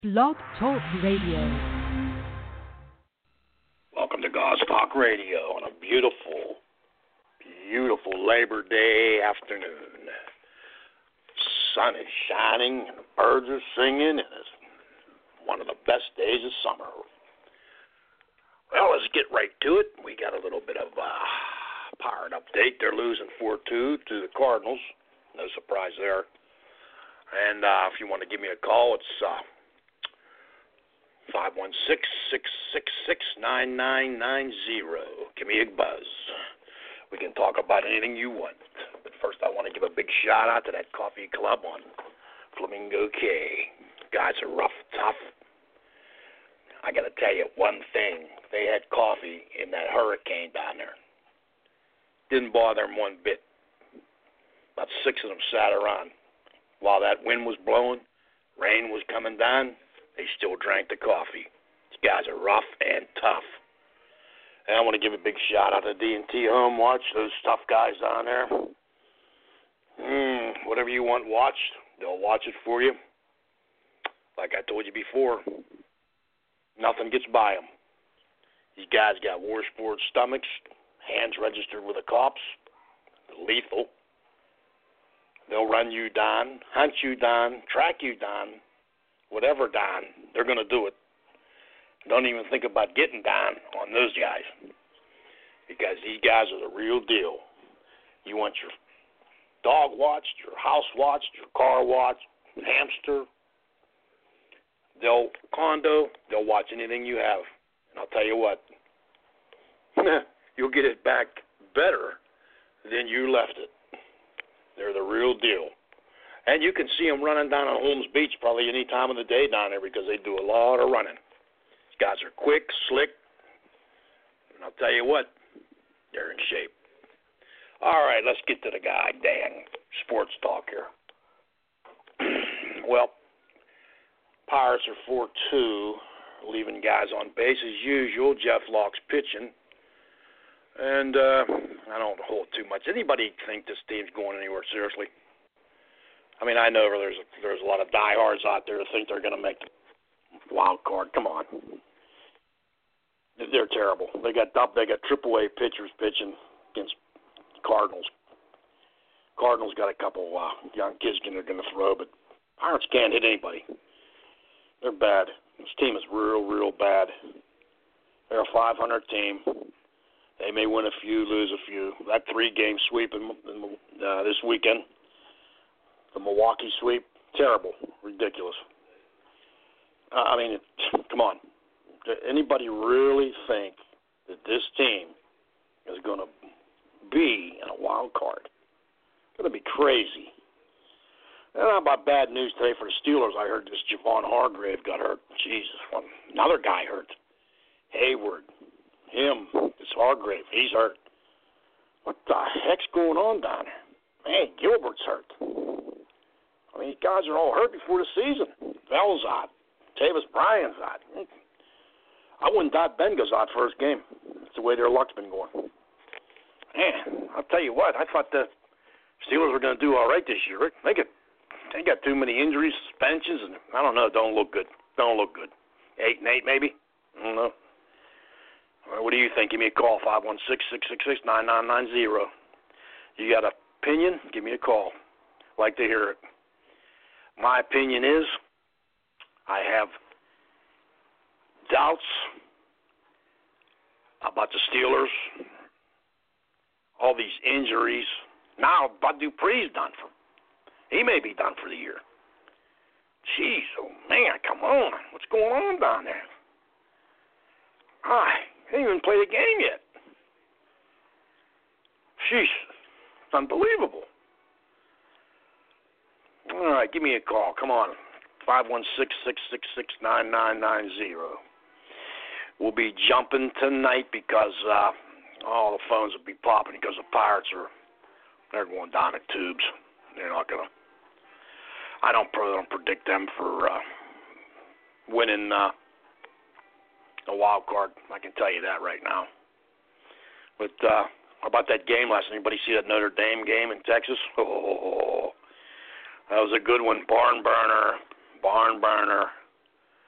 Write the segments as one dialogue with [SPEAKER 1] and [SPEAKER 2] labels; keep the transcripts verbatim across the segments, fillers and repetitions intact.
[SPEAKER 1] Blog Talk Radio.
[SPEAKER 2] Welcome to Gospel Radio on a beautiful, beautiful Labor Day afternoon. Sun is shining and the birds are singing, and it's one of the best days of summer. Well, let's get right to it. We got a little bit of uh, Pirate update. They're losing four two to the Cardinals. No surprise there. And uh, if you want to give me a call, it's uh, five one six, six six six, nine nine nine zero. Give me a buzz. We can talk about anything you want. But first, I want to give a big shout-out to that coffee club on Flamingo Cay. Guys are rough, tough. I got to tell you one thing. They had coffee in that hurricane down there. Didn't bother them one bit. About six of them sat around. While that wind was blowing, rain was coming down, they still drank the coffee. These guys are rough and tough. And I want to give a big shout out to D and T Home Watch, those tough guys down there. Mm, whatever you want watched, they'll watch it for you. Like I told you before, nothing gets by them. These guys got war sport stomachs, hands registered with the cops, lethal. They'll run you down, hunt you down, track you down, whatever down, they're going to do it. Don't even think about getting down on those guys, because these guys are the real deal. You want your dog watched, your house watched, your car watched, hamster, they'll condo, they'll watch anything you have. And I'll tell you what, you'll get it back better than you left it. They're the real deal. And you can see them running down on Holmes Beach probably any time of the day down there, because they do a lot of running. These guys are quick, slick, and I'll tell you what, they're in shape. All right, let's get to the guy, dang, sports talk here. Well, Pirates are four two, leaving guys on base as usual. Jeff Locke's pitching. And uh, I don't hold too much. Anybody think this team's going anywhere seriously? I mean, I know there's a, there's a lot of diehards out there that think they're going to make the wild card. Come on, they're terrible. They got they got triple A pitchers pitching against Cardinals. Cardinals got a couple uh, young kids they're going to throw, but Pirates can't hit anybody. They're bad. This team is real, real bad. They're a five hundred team. They may win a few, lose a few. That three-game sweep in, in, uh, this weekend, the Milwaukee sweep, terrible, ridiculous. Uh, I mean, it, come on. Does anybody really think that this team is going to be in a wild card? It's going to be crazy. And how about bad news today for the Steelers? I heard this Javon Hargrave got hurt. Jesus, one, another guy hurt. Hayward. Him, it's Hargrave, he's hurt. What the heck's going on down there? Man, Gilbert's hurt. I mean, these guys are all hurt before the season. Bell's out. Tavis Bryan's out. I wouldn't doubt Ben goes out first game. That's the way their luck's been going. Man, I'll tell you what, I thought the Steelers were going to do all right this year. They got, they got too many injuries, suspensions, and I don't know, don't look good. Don't look good. Eight and eight, maybe? I don't know. What do you think? Give me a call, five one six, six six six, nine nine nine zero. You got an opinion? Give me a call. Like to hear it. My opinion is I have doubts about the Steelers, all these injuries. Now, Bud Dupree's done for. He may be done for the year. Jeez, oh man, come on. What's going on down there? Hi. They didn't even play the game yet. Sheesh. It's unbelievable. All right, give me a call. Come on. five one six, six six six, nine nine nine zero. We'll be jumping tonight because uh, all the phones will be popping because the Pirates are they're going down the tubes. They're not going to. I don't, I don't predict them for uh, winning uh, a wild card. I can tell you that right now. But uh, how about that game last night? Anybody see that Notre Dame game in Texas? Oh, that was a good one. Barn burner, barn burner.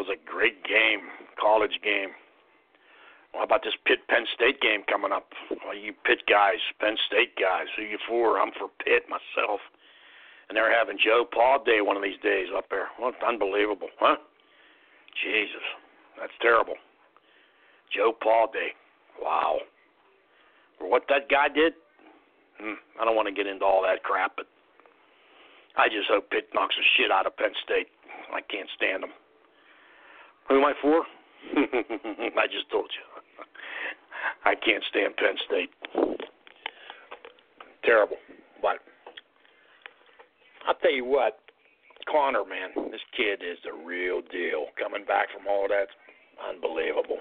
[SPEAKER 2] was a great game, college game. How about this Pitt-Penn State game coming up? Well, you Pitt guys, Penn State guys, who you for? I'm for Pitt myself. And they're having Joe Pa Day one of these days up there. Well, it's unbelievable, huh? Jesus, that's terrible. Joe Pa Day. Wow. For what that guy did, hmm, I don't want to get into all that crap, but I just hope Pitt knocks the shit out of Penn State. I can't stand them. Who am I for? I just told you. I can't stand Penn State. Terrible. But I'll tell you what, Connor, man, this kid is the real deal. Coming back from all that, unbelievable.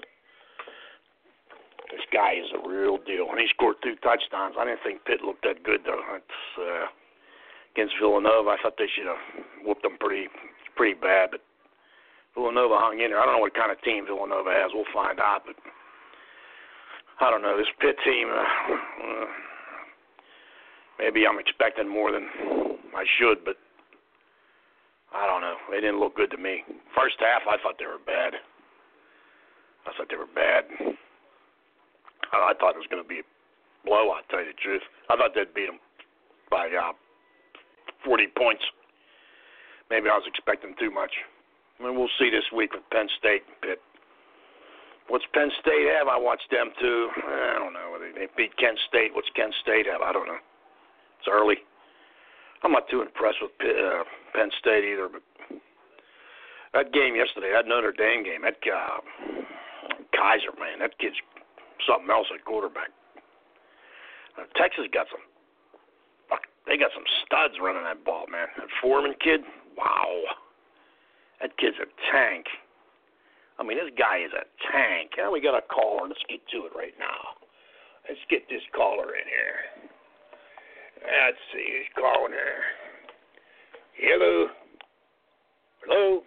[SPEAKER 2] This guy is a real deal. And he scored two touchdowns. I didn't think Pitt looked that good, though. It's, uh, against Villanova, I thought they should have whooped them pretty, pretty bad. But Villanova hung in there. I don't know what kind of team Villanova has. We'll find out. But I don't know. This Pitt team, uh, uh, maybe I'm expecting more than I should, but I don't know. They didn't look good to me. First half, I thought they were bad. I thought they were bad. I, I thought it was going to be a blowout, to tell you the truth. I thought they'd beat them by uh, forty points. Maybe I was expecting too much. I mean, we'll see this week with Penn State and Pitt. What's Penn State have? I watched them too. I don't know. They beat Kent State. What's Kent State have? I don't know. It's early. I'm not too impressed with Pitt, uh, Penn State either. But that game yesterday, that Notre Dame game, that uh, Kaiser, man, that kid's something else at quarterback. Uh, Texas got some. They got some studs running that ball, man. That Foreman kid, wow. That kid's a tank. I mean, this guy is a tank. Now we got a caller. Let's get to it right now. Let's get this caller in here. Let's see who's calling here. Hello. Hello.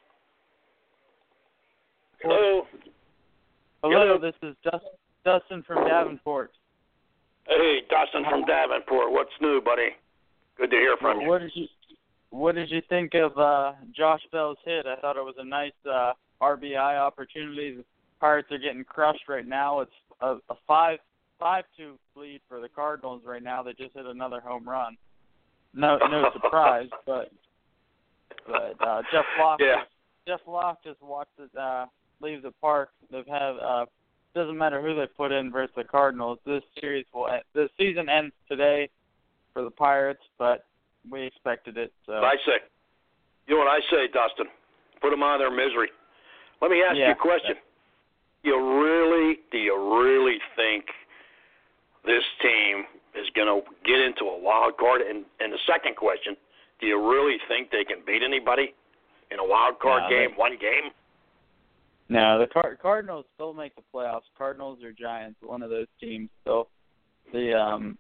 [SPEAKER 2] Hello.
[SPEAKER 3] Hello,
[SPEAKER 2] Hello.
[SPEAKER 3] This is Dust- Dustin from Davenport.
[SPEAKER 2] Hey, Dustin from Davenport. What's new, buddy? Good to hear from you.
[SPEAKER 3] What did you What did you think of uh, Josh Bell's hit? I thought it was a nice uh, R B I opportunity. The Pirates are getting crushed right now. It's a, a five five two lead for the Cardinals right now. They just hit another home run. No no surprise, but but uh, Jeff Locke
[SPEAKER 2] yeah.
[SPEAKER 3] Jeff Locke just watched it uh, leave the park. They've had uh, doesn't matter who they put in versus the Cardinals. This series will end, the season ends today for the Pirates, but we expected it. So
[SPEAKER 2] I say, you know what I say, Dustin? Put them out of their misery. Let me ask
[SPEAKER 3] yeah.
[SPEAKER 2] you a question. You really, do you really think this team is going to get into a wild card? And, and the second question, do you really think they can beat anybody in a wild card
[SPEAKER 3] no,
[SPEAKER 2] game,
[SPEAKER 3] they,
[SPEAKER 2] one game?
[SPEAKER 3] No, the Car- Cardinals still make the playoffs. Cardinals or Giants, one of those teams. So the um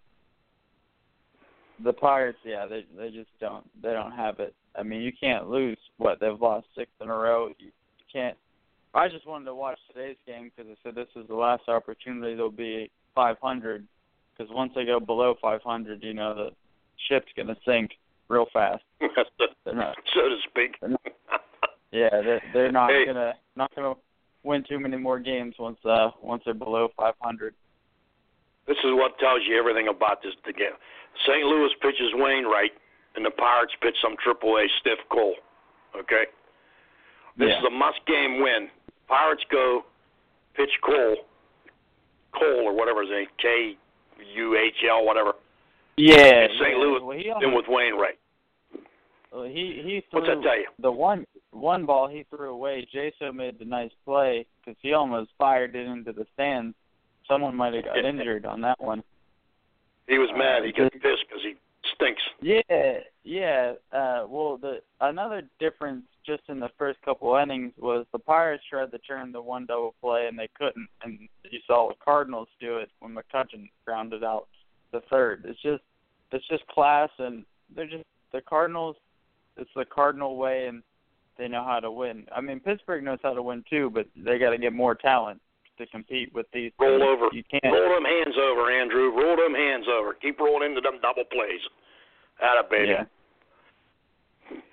[SPEAKER 3] the Pirates, yeah, they they just don't they don't have it. I mean, you can't lose. What, they've lost six in a row. You can't. I just wanted to watch today's game because I said this is the last opportunity they'll be five hundred. Because once they go below five hundred, you know the ship's gonna sink real fast. They're not,
[SPEAKER 2] so to speak.
[SPEAKER 3] They're not, yeah, they're, they're not
[SPEAKER 2] hey.
[SPEAKER 3] gonna not gonna win too many more games once uh once they're below five hundred.
[SPEAKER 2] This is what tells you everything about this game. Saint Louis pitches Wainwright, and the Pirates pitch some triple A stiff Cole. Okay? This
[SPEAKER 3] yeah.
[SPEAKER 2] is a must-game win. Pirates go pitch Cole, Cole or whatever his name, K U H L, whatever.
[SPEAKER 3] Yeah.
[SPEAKER 2] In Saint
[SPEAKER 3] yeah.
[SPEAKER 2] Louis,
[SPEAKER 3] well,
[SPEAKER 2] then with Wainwright.
[SPEAKER 3] Well, he he threw
[SPEAKER 2] What's that tell you?
[SPEAKER 3] the one one ball he threw away. Jaso made the nice play because he almost fired it into the stands. Someone might have got injured on that one.
[SPEAKER 2] He was mad.
[SPEAKER 3] Uh,
[SPEAKER 2] He got pissed because he stinks.
[SPEAKER 3] Yeah, yeah. Uh, well, the another difference just in the first couple innings was the Pirates tried to turn the one double play and they couldn't, and you saw the Cardinals do it when McCutcheon grounded out the third. It's just it's just class, and they're just the Cardinals. It's the Cardinal way, and they know how to win. I mean, Pittsburgh knows how to win too, but they got to get more talent to compete with these.
[SPEAKER 2] Roll
[SPEAKER 3] teams.
[SPEAKER 2] over.
[SPEAKER 3] You can't.
[SPEAKER 2] Roll them hands over, Andrew. Roll them hands over. Keep rolling into them double plays. Atta baby.
[SPEAKER 3] Yeah.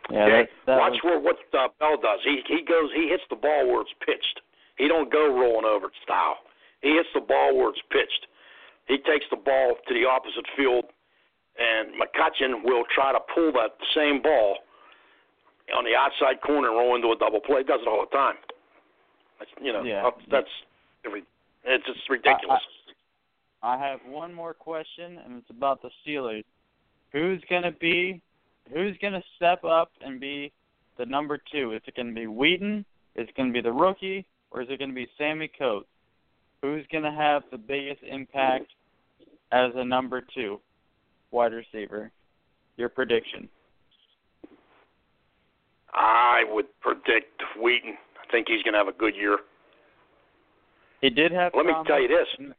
[SPEAKER 3] Yeah,
[SPEAKER 2] okay?
[SPEAKER 3] that, that
[SPEAKER 2] Watch
[SPEAKER 3] was...
[SPEAKER 2] where what uh, Bell does. He he goes. He hits the ball where it's pitched. He don't go rolling over it style. He hits the ball where it's pitched. He takes the ball to the opposite field, and McCutchen will try to pull that same ball on the outside corner and roll into a double play. He does it all the time. That's, you know,
[SPEAKER 3] yeah.
[SPEAKER 2] that's every. It's just ridiculous.
[SPEAKER 3] I, I, I have one more question, and it's about the Steelers. Who's gonna be? Who's gonna step up and be the number two? Is it gonna be Wheaton? Is it gonna be the rookie? Or is it gonna be Sammy Coates? Who's gonna have the biggest impact as a number two wide receiver? Your prediction?
[SPEAKER 2] I would predict Wheaton. I think he's gonna have a good year.
[SPEAKER 3] He did have.
[SPEAKER 2] Let me tell you this.
[SPEAKER 3] In...
[SPEAKER 2] Let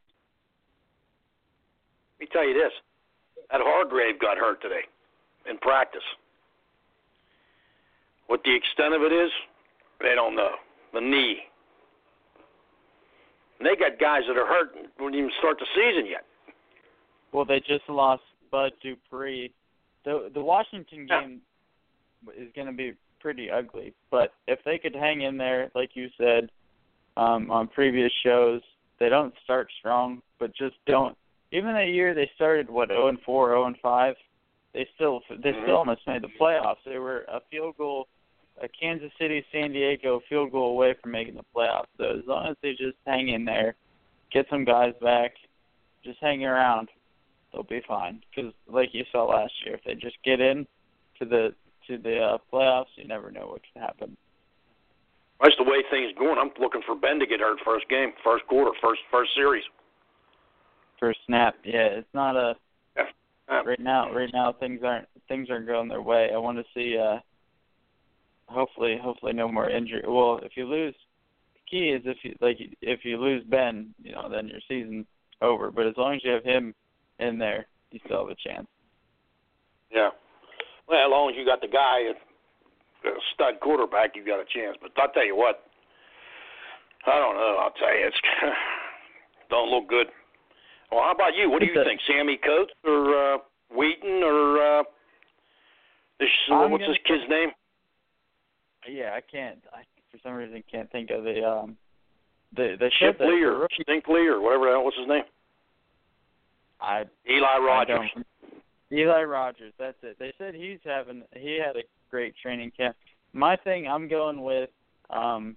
[SPEAKER 2] me tell you this. That Hargrave got hurt today in practice. What the extent of it is, they don't know. The knee. And they got guys that are hurt and wouldn't even start the season yet.
[SPEAKER 3] Well, they just lost Bud Dupree. The the Washington game yeah. is going to be pretty ugly, but if they could hang in there, like you said um, on previous shows, they don't start strong, but just don't. Even that year they started what oh and four, oh and five. They still they
[SPEAKER 2] mm-hmm.
[SPEAKER 3] still almost made the playoffs. They were a field goal, a Kansas City, San Diego field goal away from making the playoffs. So as long as they just hang in there, get some guys back, just hang around, they'll be fine. Because like you saw last year, if they just get in to the to the uh, playoffs, you never know what can happen.
[SPEAKER 2] That's the way things are going. I'm looking for Ben to get hurt first game, first quarter, first first series.
[SPEAKER 3] First snap, yeah. It's not a
[SPEAKER 2] yeah. Yeah.
[SPEAKER 3] right now. Right now, things aren't things aren't going their way. I want to see. Uh, hopefully, hopefully, no more injury. Well, if you lose, the key is if you like if you lose Ben, you know, then your season's over. But as long as you have him in there, you still have a chance.
[SPEAKER 2] Yeah. Well, as long as you got the guy, a stud quarterback, you got a chance. But I'll tell you what, I don't know. I'll tell you, it's don't look good. Well, how about you? What do you think? Sammy Coates or uh, Wheaton or uh, this, what's this kid's say, name?
[SPEAKER 3] Yeah, I can't. I for some reason can't think of the um the the
[SPEAKER 2] Shipley or Stinkley or whatever the hell. What's his name?
[SPEAKER 3] I
[SPEAKER 2] Eli Rogers.
[SPEAKER 3] I Eli Rogers. That's it. They said he's having he had a great training camp. My thing, I'm going with um.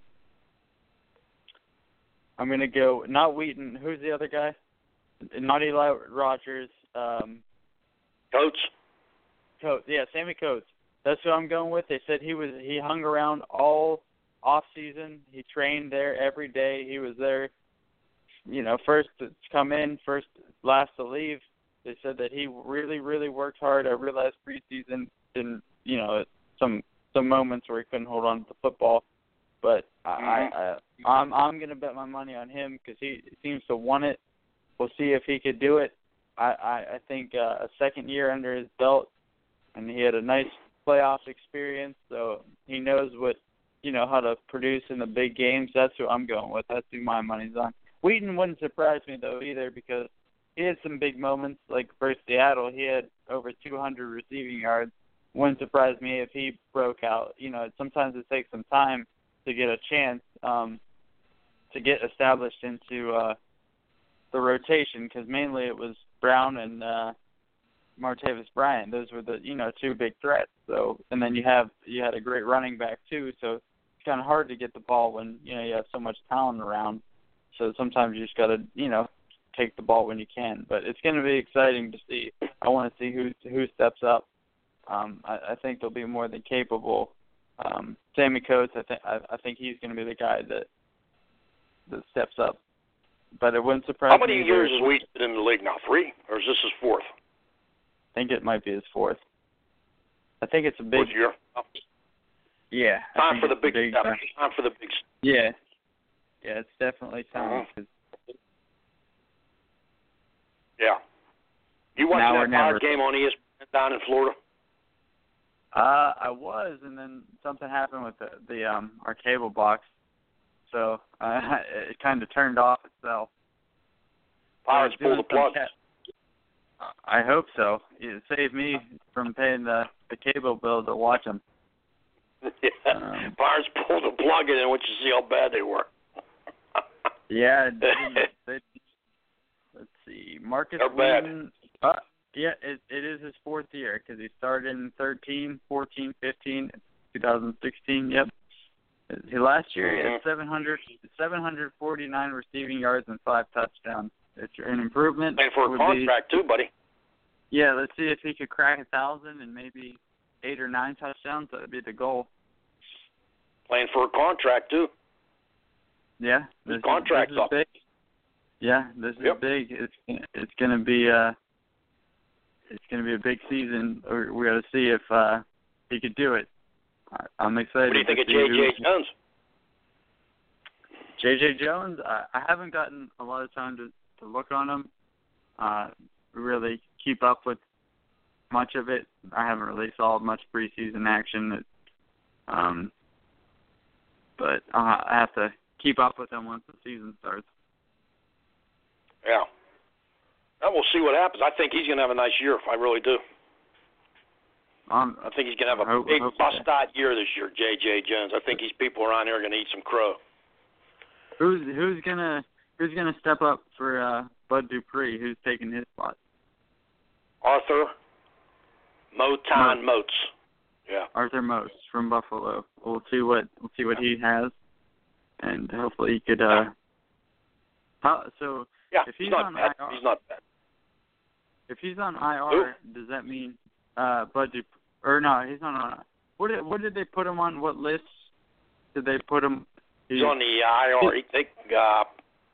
[SPEAKER 3] I'm gonna go not Wheaton. Who's the other guy? Not Eli Rogers. Um,
[SPEAKER 2] Coates.
[SPEAKER 3] Coates. Yeah, Sammy Coates. That's who I'm going with. They said he was he hung around all off season. He trained there every day. He was there, you know, first to come in, first last to leave. They said that he really, really worked hard. I realized preseason in you know some some moments where he couldn't hold on to the football, but mm-hmm. I, I I'm I'm gonna bet my money on him because he seems to want it. We'll see if he could do it. I, I, I think uh, a second year under his belt, and he had a nice playoff experience, so he knows what you know how to produce in the big games. That's who I'm going with. That's who my money's on. Wheaton wouldn't surprise me though either because he had some big moments. Like for Seattle, he had over two hundred receiving yards. Wouldn't surprise me if he broke out. You know, sometimes it takes some time to get a chance um, to get established into. Uh, the rotation because mainly it was Brown and uh, Martavis Bryant. Those were the you know two big threats. So and then you have you had a great running back too. So it's kind of hard to get the ball when you know you have so much talent around. So sometimes you just got to you know take the ball when you can. But it's going to be exciting to see. I want to see who who steps up. Um, I, I think they'll be more than capable. Um, Sammy Coates, I think I, I think he's going to be the guy that that steps up. But it wouldn't surprise me.
[SPEAKER 2] How many
[SPEAKER 3] me
[SPEAKER 2] years has Wheaton been in the league now? Three? Or is this his fourth?
[SPEAKER 3] I think it might be his fourth. I think it's a big
[SPEAKER 2] Fourth year?
[SPEAKER 3] Yeah.
[SPEAKER 2] Time for the big,
[SPEAKER 3] big
[SPEAKER 2] time. time for the big
[SPEAKER 3] Yeah. Yeah, it's definitely time.
[SPEAKER 2] Uh-huh. Yeah. You watching
[SPEAKER 3] now
[SPEAKER 2] that Pirate game on E S P N down in Florida?
[SPEAKER 3] Uh, I was, and then something happened with the, the um our cable box. So uh, it kind of turned off itself.
[SPEAKER 2] Pirates pulled the plug.
[SPEAKER 3] Ca- I hope so. It saved me from paying the, the cable bill to watch them.
[SPEAKER 2] Yeah.
[SPEAKER 3] Um,
[SPEAKER 2] Pirates pulled the plug in, and once you see how bad they were.
[SPEAKER 3] yeah, it didn't- they, let's see, Marcus
[SPEAKER 2] They're bad.
[SPEAKER 3] Wheaton. Uh, yeah, it, it is his fourth year because he started in thirteen, fourteen, fifteen, twenty sixteen. Yep. He, last year he had seven hundred, seven hundred forty-nine receiving yards and five touchdowns. It's an improvement.
[SPEAKER 2] And for a
[SPEAKER 3] would
[SPEAKER 2] contract
[SPEAKER 3] be,
[SPEAKER 2] too, buddy.
[SPEAKER 3] Yeah, let's see if he could crack a thousand and maybe eight or nine touchdowns. That would be the goal.
[SPEAKER 2] Playing for a contract too.
[SPEAKER 3] Yeah,
[SPEAKER 2] His
[SPEAKER 3] this
[SPEAKER 2] contract's
[SPEAKER 3] is, this is
[SPEAKER 2] up.
[SPEAKER 3] big. Yeah, this
[SPEAKER 2] Yep.
[SPEAKER 3] is big. It's it's going to be uh it's going to be a big season. We got to see if uh he could do it. I, I'm excited.
[SPEAKER 2] What do you think
[SPEAKER 3] to
[SPEAKER 2] of
[SPEAKER 3] see
[SPEAKER 2] J
[SPEAKER 3] who-
[SPEAKER 2] J Jones?
[SPEAKER 3] J J Jones, I, I haven't gotten a lot of time to, to look on him, uh, really keep up with much of it. I haven't really saw much preseason action. It, um, but uh, I have to keep up with him once the season starts.
[SPEAKER 2] Yeah. And we'll see what happens. I think he's going to have a nice year. I really do.
[SPEAKER 3] Um,
[SPEAKER 2] I think he's going to have a
[SPEAKER 3] I hope-
[SPEAKER 2] big
[SPEAKER 3] I hope so.
[SPEAKER 2] bust-out year this year, J J Jones. I think these people around here are going to eat some crow.
[SPEAKER 3] Who's who's gonna who's gonna step up for uh, Bud Dupree? Who's taking his spot?
[SPEAKER 2] Arthur Motown
[SPEAKER 3] Motes.
[SPEAKER 2] Motes. Yeah.
[SPEAKER 3] Arthur Motes from Buffalo. We'll see what we'll see what he has, and hopefully he could. Uh, how, so
[SPEAKER 2] Yeah,
[SPEAKER 3] if
[SPEAKER 2] he's
[SPEAKER 3] he's
[SPEAKER 2] not
[SPEAKER 3] on
[SPEAKER 2] bad.
[SPEAKER 3] I R,
[SPEAKER 2] He's not bad.
[SPEAKER 3] if he's on I R, does that mean uh, Bud Dupree? Or no, he's not on. What did what did they put him on? What lists did they put him?
[SPEAKER 2] He's on the I R. He think uh,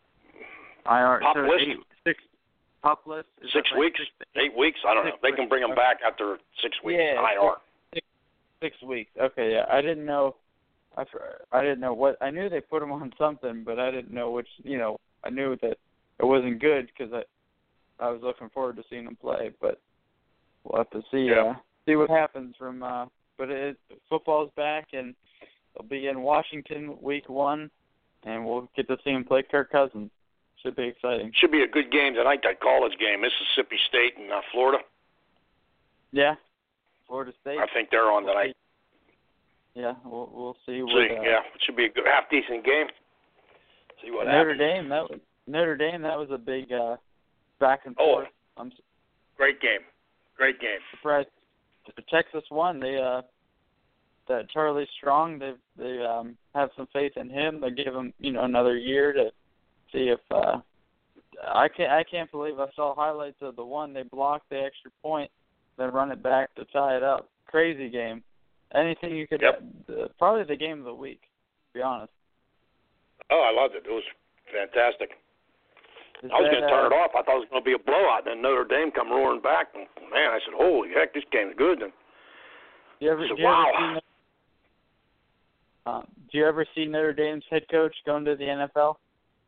[SPEAKER 3] I R.
[SPEAKER 2] Pop
[SPEAKER 3] so
[SPEAKER 2] list?
[SPEAKER 3] Eight, six pop list. Is
[SPEAKER 2] six
[SPEAKER 3] that right?
[SPEAKER 2] weeks,
[SPEAKER 3] Six,
[SPEAKER 2] eight weeks. I don't know.
[SPEAKER 3] six
[SPEAKER 2] They can bring him
[SPEAKER 3] weeks.
[SPEAKER 2] back after six weeks.
[SPEAKER 3] Yeah,
[SPEAKER 2] I R.
[SPEAKER 3] Six, six weeks. Okay, yeah. I didn't know. I fr- I didn't know what. I knew they put him on something, but I didn't know which. You know, I knew that it wasn't good because I I was looking forward to seeing him play, but we'll have to see
[SPEAKER 2] Yeah.
[SPEAKER 3] uh, see what happens from. Uh, but it, football's back and they'll be in Washington week one, and we'll get to see him play Kirk Cousins. Should be exciting.
[SPEAKER 2] Should be a good game tonight. That college game, Mississippi State and uh, Florida.
[SPEAKER 3] Yeah, Florida State.
[SPEAKER 2] I think they're on
[SPEAKER 3] We'll
[SPEAKER 2] tonight.
[SPEAKER 3] see. Yeah, we'll we'll see. What,
[SPEAKER 2] See,
[SPEAKER 3] uh,
[SPEAKER 2] yeah, it should be a good, half decent game. See what
[SPEAKER 3] Notre
[SPEAKER 2] happens.
[SPEAKER 3] Dame. That was Notre Dame. That was a big uh, back and
[SPEAKER 2] Oh.
[SPEAKER 3] forth. I'm su-
[SPEAKER 2] Great game. Great game.
[SPEAKER 3] surprised Texas won. They uh, that Charlie Strong. They they um have some faith in him. They give him you know another year to see if. Uh, I can't I can't believe I saw highlights of the one they blocked the extra point, then run it back to tie it up. Crazy game. Anything you could.
[SPEAKER 2] Yep.
[SPEAKER 3] Uh, probably the game of the week. To be honest.
[SPEAKER 2] Oh, I loved it. It was fantastic.
[SPEAKER 3] Is
[SPEAKER 2] I was
[SPEAKER 3] that,
[SPEAKER 2] going to turn
[SPEAKER 3] uh,
[SPEAKER 2] it off. I thought it was going to be a blowout. Then Notre Dame come roaring back. And, man, I said, holy heck, this game's good. And
[SPEAKER 3] Do you ever,
[SPEAKER 2] I said,
[SPEAKER 3] do you
[SPEAKER 2] wow.
[SPEAKER 3] ever see, uh, do you ever see Notre Dame's head coach going to the N F L?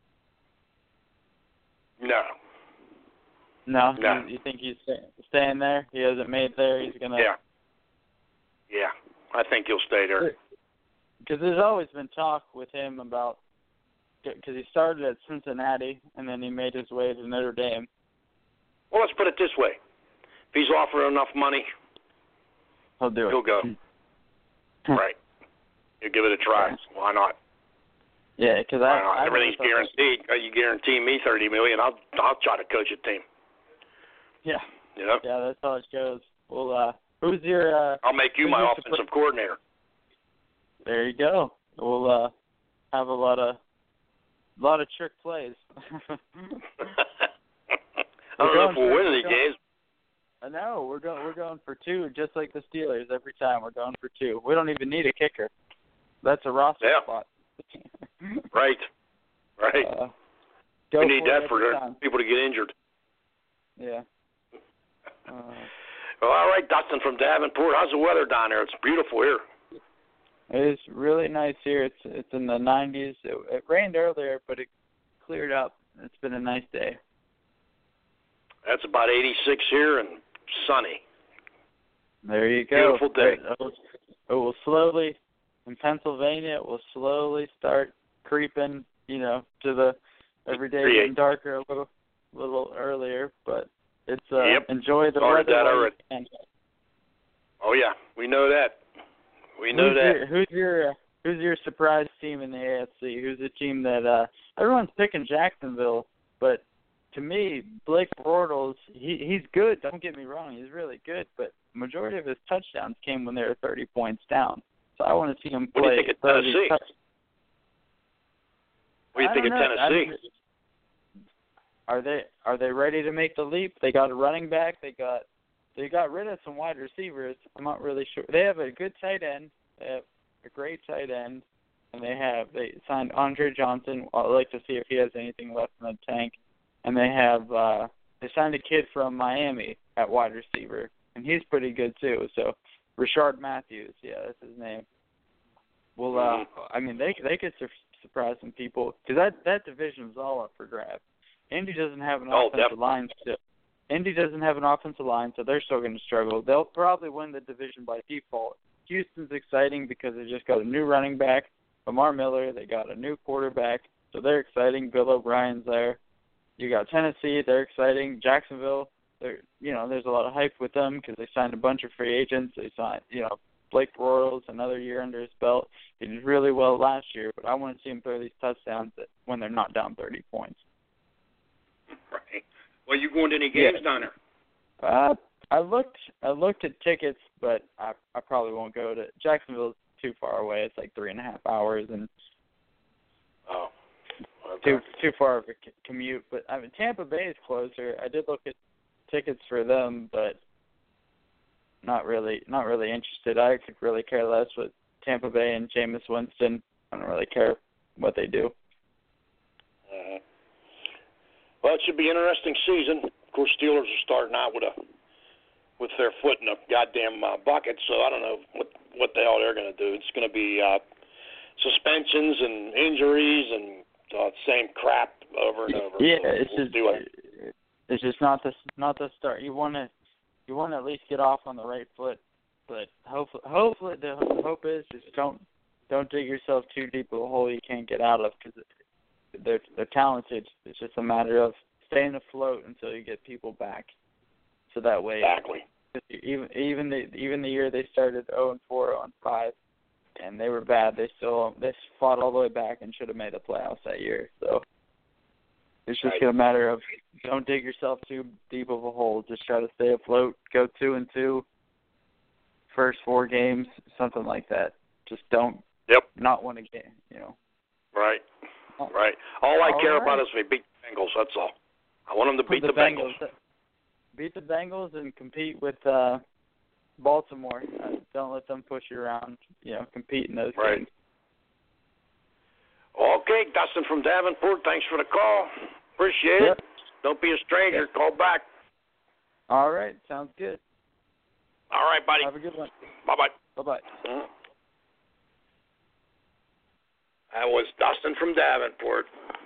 [SPEAKER 2] No.
[SPEAKER 3] No.
[SPEAKER 2] No.
[SPEAKER 3] You, you think he's stay, staying there? He hasn't made there. He's gonna.
[SPEAKER 2] Yeah. Yeah. I think he'll stay there.
[SPEAKER 3] Because there's always been talk with him about. Because he started at Cincinnati and then he made his way to Notre Dame.
[SPEAKER 2] Well, let's put it this way. If he's offering enough money,
[SPEAKER 3] He'll do it.
[SPEAKER 2] he'll go. Right. He'll give it a try. Why not?
[SPEAKER 3] Yeah, because
[SPEAKER 2] Why
[SPEAKER 3] I,
[SPEAKER 2] not?
[SPEAKER 3] I
[SPEAKER 2] Everything's
[SPEAKER 3] really thought-
[SPEAKER 2] guaranteed. Uh, You guarantee me thirty million dollars, I'll I'll try to coach a team.
[SPEAKER 3] Yeah.
[SPEAKER 2] You know?
[SPEAKER 3] Yeah, that's how it goes. Well, uh, who's your? Uh,
[SPEAKER 2] I'll make you
[SPEAKER 3] who's
[SPEAKER 2] my
[SPEAKER 3] your
[SPEAKER 2] offensive
[SPEAKER 3] super-
[SPEAKER 2] coordinator.
[SPEAKER 3] There you go. We'll uh, have a lot of, lot of trick plays.
[SPEAKER 2] I don't know if we'll win any
[SPEAKER 3] We're going-
[SPEAKER 2] games.
[SPEAKER 3] I know we're going. We're going for two, just like the Steelers. Every time we're going for two. We don't even need a kicker. That's a roster
[SPEAKER 2] Yeah.
[SPEAKER 3] spot.
[SPEAKER 2] Right. Right.
[SPEAKER 3] Uh, go
[SPEAKER 2] we need
[SPEAKER 3] for it
[SPEAKER 2] that for
[SPEAKER 3] every
[SPEAKER 2] the
[SPEAKER 3] time.
[SPEAKER 2] people to get injured.
[SPEAKER 3] Yeah. Uh,
[SPEAKER 2] Well, all right, Dustin from Davenport. How's the weather down there? It's beautiful here.
[SPEAKER 3] it is really nice here. It's it's in the nineties. It, it rained earlier, but it cleared up. It's been a nice day.
[SPEAKER 2] That's about eighty-six here and sunny.
[SPEAKER 3] There you go.
[SPEAKER 2] Beautiful day.
[SPEAKER 3] It will, it will slowly, in Pennsylvania, it will slowly start creeping, you know, to the every day
[SPEAKER 2] Create.
[SPEAKER 3] getting darker a little, little earlier. But it's uh,
[SPEAKER 2] Yep.
[SPEAKER 3] enjoy the
[SPEAKER 2] Started
[SPEAKER 3] weather
[SPEAKER 2] that
[SPEAKER 3] while you
[SPEAKER 2] already.
[SPEAKER 3] can.
[SPEAKER 2] Oh, yeah, we know that. We know
[SPEAKER 3] who's
[SPEAKER 2] that.
[SPEAKER 3] Your, who's your uh, Who's your surprise team in the A F C? Who's the team that uh, everyone's picking Jacksonville, but to me, Blake Bortles, he he's good. Don't get me wrong, he's really good. But majority of his touchdowns came when they were thirty points down. So I want to see him play.
[SPEAKER 2] What do you think of Tennessee?
[SPEAKER 3] Touch-
[SPEAKER 2] what do you think of Tennessee?
[SPEAKER 3] Are they are they ready to make the leap? They got a running back. They got they got rid of some wide receivers. I'm not really sure. They have a good tight end. They have a great tight end, and they have they signed Andre Johnson. I'd like to see if he has anything left in the tank. And they have uh, they signed a kid from Miami at wide receiver, and he's pretty good too. So Rashard Matthews, yeah, that's his name. Well, uh, I mean they they could sur- surprise some people because that that division is all up for grabs. Indy doesn't have an
[SPEAKER 2] oh,
[SPEAKER 3] offensive
[SPEAKER 2] definitely.
[SPEAKER 3] line still. Indy doesn't have an offensive line, so they're still going to struggle. They'll probably win the division by default. Houston's exciting because they just got a new running back, Lamar Miller. They got a new quarterback, so they're exciting. Bill O'Brien's there. You got Tennessee, they're exciting. Jacksonville, they're you know there's a lot of hype with them because they signed a bunch of free agents. They signed you know Blake Bortles, another year under his belt. He did really well last year, but I want to see him throw these touchdowns when they're not down thirty points.
[SPEAKER 2] Right. Well, you going to any games
[SPEAKER 3] yeah.
[SPEAKER 2] down there?
[SPEAKER 3] Uh, I looked I looked at tickets, but I I probably won't go to Jacksonville's too far away. It's like three and a half hours and
[SPEAKER 2] oh, okay.
[SPEAKER 3] too too far of a c- commute. But I mean Tampa Bay is closer. I did look at tickets for them, but not really not really interested. I could really care less with Tampa Bay and Jameis Winston. I don't really care what they do.
[SPEAKER 2] Uh-huh. Well, it should be an interesting season. Of course, Steelers are starting out with a with their foot in a goddamn uh, bucket, so I don't know what what the hell they're going to do. It's going to be uh, suspensions and injuries and uh, same crap over and over.
[SPEAKER 3] Yeah,
[SPEAKER 2] so
[SPEAKER 3] it's
[SPEAKER 2] we'll
[SPEAKER 3] just
[SPEAKER 2] do it.
[SPEAKER 3] it's just not the not the start. You want to you want to at least get off on the right foot, but hopefully hopefully the hope is just don't don't dig yourself too deep of a hole you can't get out of because they're they're talented. It's just a matter of staying afloat until you get people back. So that way,
[SPEAKER 2] exactly.
[SPEAKER 3] Even even the even the year they started oh and four, oh and five, and they were bad. They still they fought all the way back and should have made the playoffs that year. So it's just
[SPEAKER 2] right.
[SPEAKER 3] a matter of don't dig yourself too deep of a hole. Just try to stay afloat. Go two and two. First four games, something like that. Just don't.
[SPEAKER 2] Yep.
[SPEAKER 3] Not win a game. You know.
[SPEAKER 2] Right. Right. All I
[SPEAKER 3] all
[SPEAKER 2] care
[SPEAKER 3] right.
[SPEAKER 2] about is we beat the Bengals. That's all. I want them to beat
[SPEAKER 3] the,
[SPEAKER 2] the Bengals.
[SPEAKER 3] Bengals. Beat the Bengals and compete with uh, Baltimore. Uh, don't let them push you around. You know, compete in those
[SPEAKER 2] right.
[SPEAKER 3] games.
[SPEAKER 2] Okay, Dustin from Davenport. Thanks for the call. Appreciate
[SPEAKER 3] Yep.
[SPEAKER 2] it. Don't be a stranger.
[SPEAKER 3] Yep.
[SPEAKER 2] Call back.
[SPEAKER 3] All right, sounds good.
[SPEAKER 2] All right, buddy.
[SPEAKER 3] Have a good one.
[SPEAKER 2] Bye bye.
[SPEAKER 3] Bye bye.
[SPEAKER 2] Mm-hmm. That was Dustin from Davenport.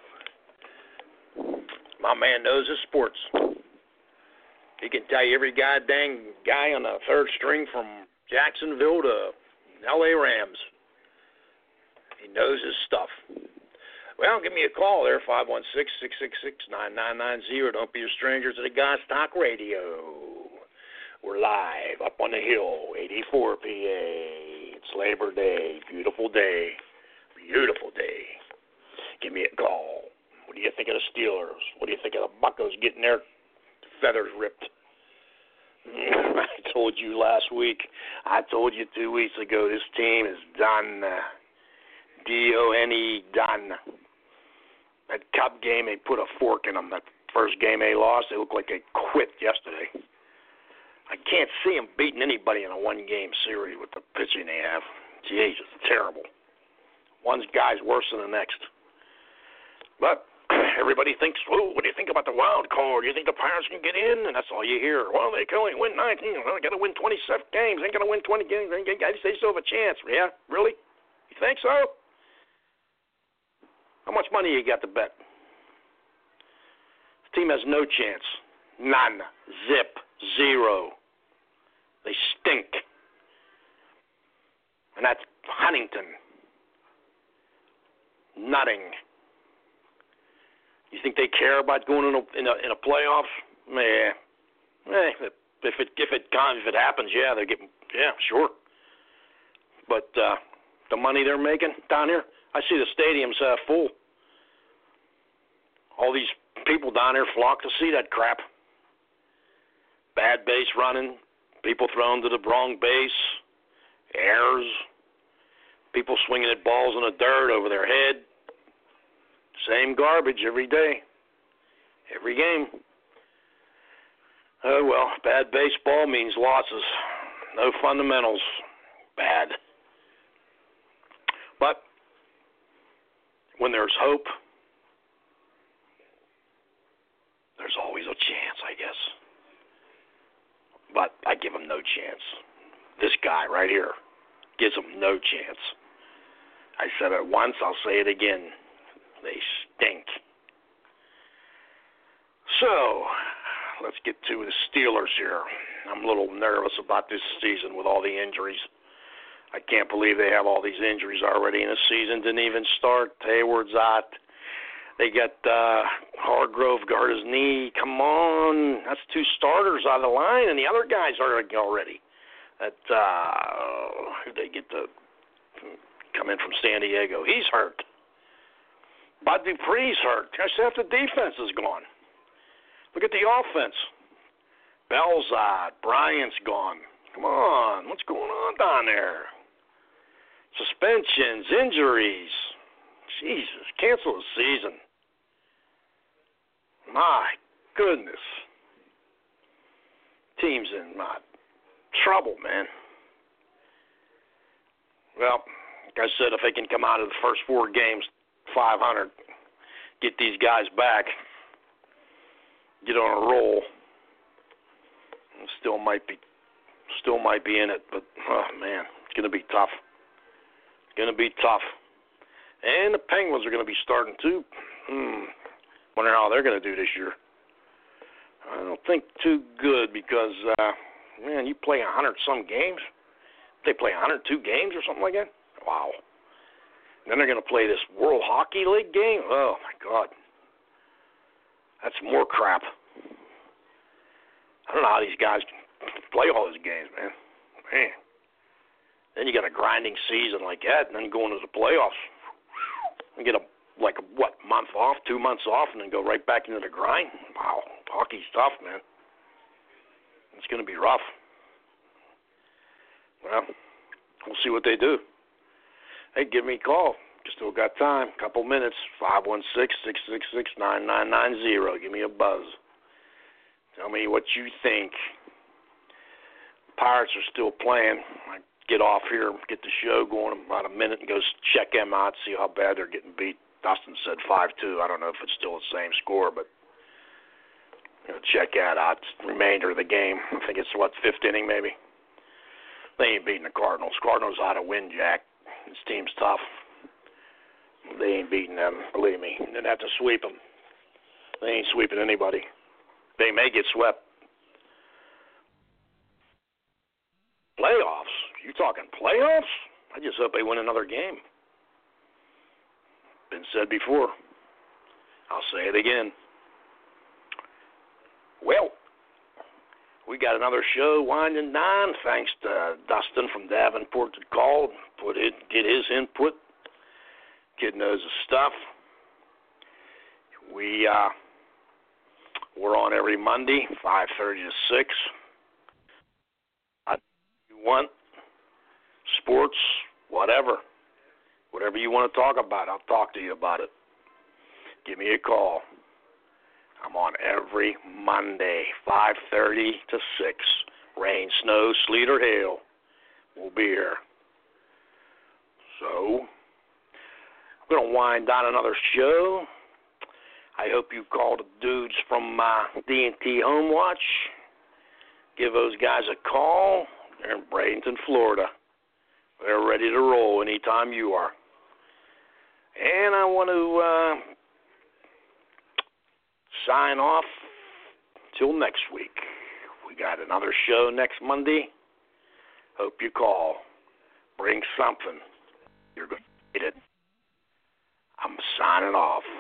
[SPEAKER 2] My man knows his sports. He can tell you every goddamn guy on the third string from Jacksonville to L A Rams. He knows his stuff. Well, give me a call there, five one six, six six six, nine nine nine zero. Don't be a stranger to the Guys Talk Radio. We're live up on the hill, eighty-four P A. It's Labor Day. Beautiful day. Beautiful day. Give me a call. What do you think of the Steelers? What do you think of the Buccos getting their feathers ripped? I told you last week. I told you two weeks ago this team is done. D O N E, done. That Cup game, they put a fork in them. That first game they lost, they looked like they quit yesterday. I can't see them beating anybody in a one-game series with the pitching they have. Jeez, it's terrible. One guy's worse than the next. But everybody thinks, oh, what do you think about the wild card? Do you think the Pirates can get in? And that's all you hear. Well, they can only win nineteen. Well, they got to win twenty-seven games. They ain't going to win twenty games. They still have a chance. Yeah, really? You think so? How much money you got to bet? This team has no chance. None. Zip. Zero. They stink. And that's Huntington. Nothing. You think they care about going in a in a, in a playoffs? Meh. Eh, if it if it if it if it happens, yeah, they get yeah, sure. But uh, the money they're making down here, I see the stadiums uh, full. All these people down there flock to see that crap. Bad base running, people thrown to the wrong base, errors, people swinging at balls in the dirt over their head. Same garbage every day, every game. Oh, well, bad baseball means losses. No fundamentals. Bad. But when there's hope, there's always a chance, I guess. But I give him no chance. This guy right here gives him no chance. I said it once, I'll say it again. They stink. So, let's get to the Steelers here. I'm a little nervous about this season with all the injuries. I can't believe they have all these injuries already in the season. Didn't even start. Hayward's out. They got uh, Hargrove got his knee. Come on. That's two starters on the line, and the other guys are already. That, uh, who they get to come in from San Diego? He's hurt. Bud Dupree's hurt. I said half the defense is gone. Look at the offense. Bell's out. Bryant's gone. Come on. What's going on down there? Suspensions, injuries. Jesus, cancel the season. My goodness. Team's in uh, trouble, man. Well, like I said, if they can come out of the first four games five hundred, get these guys back, get on a roll, still might be still might be in it, but oh man, it's gonna be tough. It's gonna be tough. And the Penguins are gonna be starting too. Hmm. Wonder how they're gonna do this year. I don't think too good because uh man, you play a hundred some games. They play a hundred two games or something like that. Wow. Then they're gonna play this World Hockey League game. Oh my God. That's more crap. I don't know how these guys play all those games, man. Man. Then you got a grinding season like that, and then go into the playoffs and get a like a what month off, two months off, and then go right back into the grind. Wow, hockey's tough, man. It's going to be rough. Well, we'll see what they do. Hey, give me a call. Still got time. Couple minutes. five one six, six six six, nine nine nine zero. Give me a buzz. Tell me what you think. Pirates are still playing. I get off here, get the show going in about a minute and go check them out, see how bad they're getting beat. Dustin said five two. I don't know if it's still the same score, but you know, check that out. Remainder of the game. I think it's, what, fifth inning maybe? They ain't beating the Cardinals. Cardinals ought to win, Jack. This team's tough. They ain't beating them, believe me. They'd have to sweep them. They ain't sweeping anybody. They may get swept. Playoffs? You talking playoffs? I just hope they win another game. Been said before. I'll say it again. Well, we got another show winding down. Thanks to Dustin from Davenport that called, put it, get his input. Kid knows his stuff. We uh, we're on every Monday, five thirty to six. I you want sports, whatever, whatever you want to talk about, I'll talk to you about it. Give me a call. I'm on every Monday, five thirty to six. Rain, snow, sleet, or hail, we'll be here. So, I'm going to wind down another show. I hope you call the dudes from uh, D and T Home Watch. Give those guys a call. They're in Bradenton, Florida. They're ready to roll anytime you are. And I want to uh, sign off till next week. We got another show next Monday. Hope you call. Bring something. You're going to get it. I'm signing off.